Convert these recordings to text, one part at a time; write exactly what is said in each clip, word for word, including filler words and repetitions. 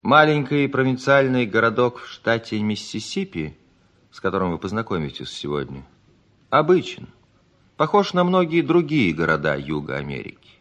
Маленький провинциальный городок в штате Миссисипи, с которым вы познакомитесь сегодня, обычен, похож на многие другие города Юга Америки.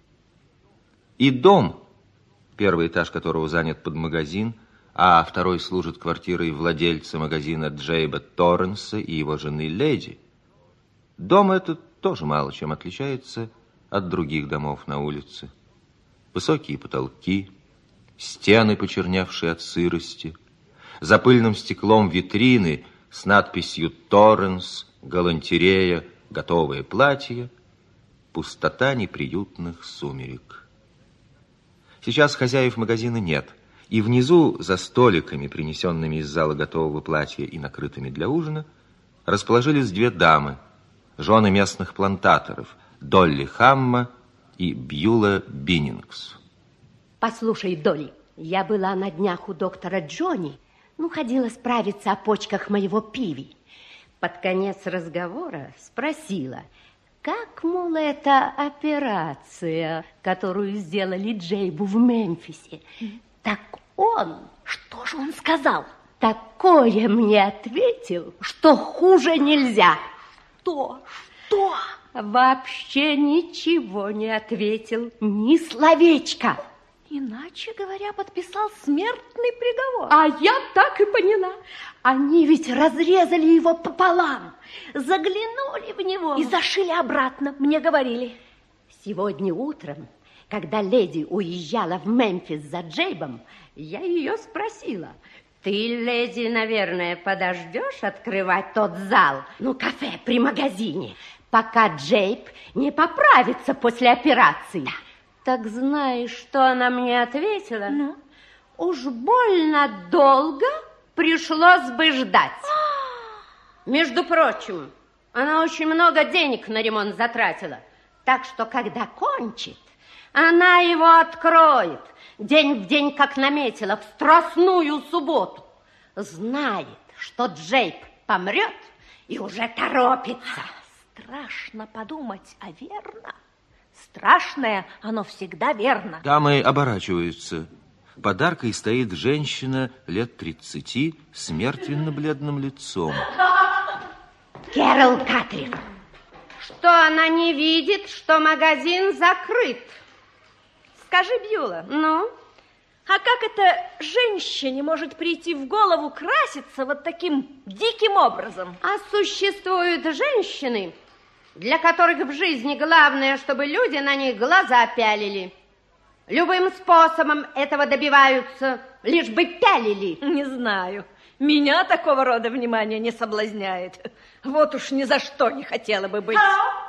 И дом, первый этаж которого занят под магазин, а второй служит квартирой владельца магазина Джейба Торренса и его жены Леди, дом этот тоже мало чем отличается от других домов на улице. Высокие потолки, стены, почернявшие от сырости, за пыльным стеклом витрины с надписью «Торренс», «Галантерея», «Готовое платье», пустота неприютных сумерек. Сейчас хозяев магазина нет, и внизу, за столиками, принесенными из зала готового платья и накрытыми для ужина, расположились две дамы, жены местных плантаторов, Долли Хамма и Бьюла Биннингс. Послушай, Долли, я была на днях у доктора Джонни, ну, ходила справиться о почках моего пиви. Под конец разговора спросила, как, мол, эта операция, которую сделали Джейбу в Мемфисе. Так он, что же он сказал? Такое мне ответил, что хуже нельзя. Что? Что? Вообще ничего не ответил, ни словечка. Иначе говоря, подписал смертный приговор. А я так и поняла. Они ведь разрезали его пополам, заглянули в него и зашили обратно, мне говорили. Сегодня утром, когда леди уезжала в Мемфис за Джейбом, я ее спросила: ты, леди, наверное, подождешь открывать тот зал, ну, кафе при магазине, пока Джейб не поправится после операции? Да. Так знаешь, что она мне ответила? Ну? Уж больно долго пришлось бы ждать. Между прочим, она очень много денег на ремонт затратила. Так что, когда кончит, она его откроет. День в день, как наметила, в страстную субботу. Знает, что Джейб помрет и уже торопится. Страшно подумать, а верно? Страшное, оно всегда верно. Дамы оборачиваются. Под аркой стоит женщина лет тридцати с мертвенно-бледным лицом. Кэрол Катрин. Что она не видит, что магазин закрыт? Скажи, Бьюла, ну? А как это женщине может прийти в голову краситься вот таким диким образом? А существуют женщины, для которых в жизни главное, чтобы люди на них глаза пялили. Любым способом этого добиваются, лишь бы пялили. Не знаю. Меня такого рода внимание не соблазняет. Вот уж ни за что не хотела бы быть.